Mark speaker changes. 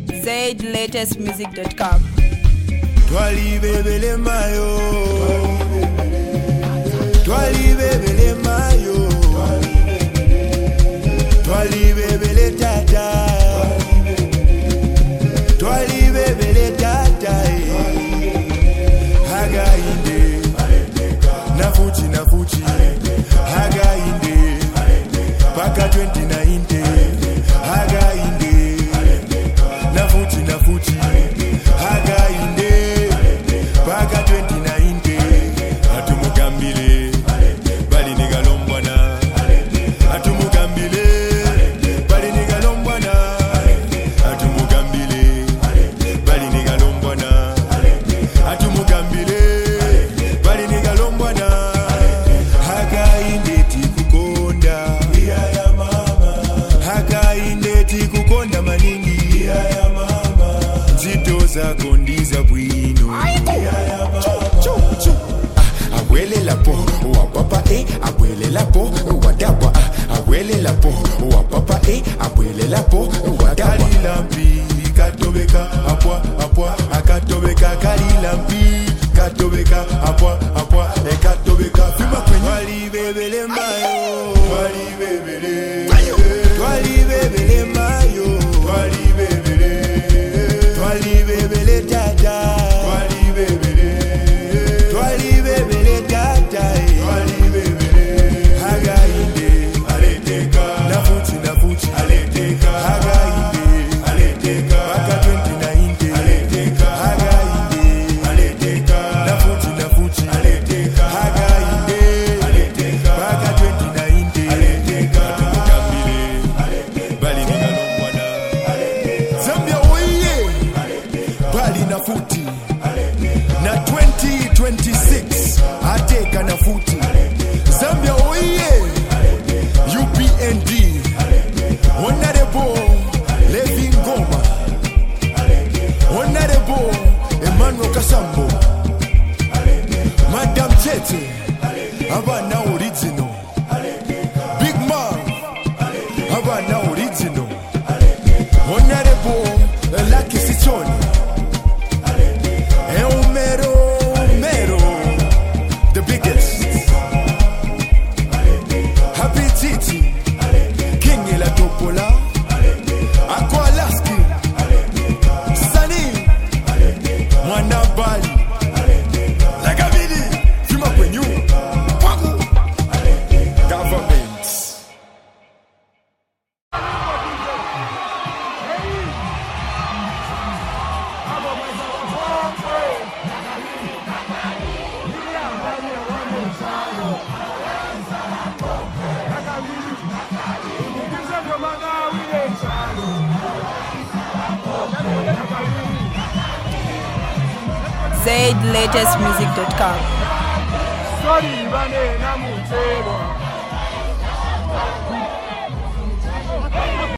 Speaker 1: ZLatestmusic.com.
Speaker 2: Twali bebele mayo, twali bebele mayo, twali bebele tata, twali bebele tata. Haga inde, nafuchi, haga inde, paka 2019. Haga inde, nafuchi, haga inde, paka 2019. Atumugambile, bali nigalombwana. Atumugambile, bali nigalombwana. Atumugambile, bali nigalombwana. Atumugambile, bali nigalombwana. Haga inde tikukonda, ya mama. Haga inde tikukonda maningi, ya mama. Zito zako ndiza bwino, ya mama. Awele lapo, wa papa awele lapo, wa daba. Awele lapo, wa papa awele lapo, wa daba. Kali lampi, katobeka, apwa, akatobeka. Kali lampi, katobeka, apwa, katobeka. Fima kwenye wali bebele mayo, wali bebele, wali bebele mayo, wali bebele tata, wali bebele. Twali bebele tata, twali bebele. Haga inde, aleteka. Nafuchi, aleteka. Haga inde, aleteka. Paka 2019, aleteka. Haga inde, aleteka. Nafuchi, aleteka. Haga inde, aleteka. Paka 2019, aleteka. Atumugambile, bali nigalombwana. Zambia oye, bali nafuti. Na 2026 ateka na futi. Zambia oye, UPND, Honorable Levi Ngoma, Honorable Emmanuel Kasambo, Madam Chete, Abana original, Big Mom, Abana original, Honorable Lucky Sichoni, Mero, the biggest. Happy Titi, King Ela Topola, Aqua Lasky, Sunny, Mwana Bali, Lagavidi, Fima Kwenyu, Pagu, Government.
Speaker 1: ZLatestmusic.com.
Speaker 3: Sorry, Bane, Namu,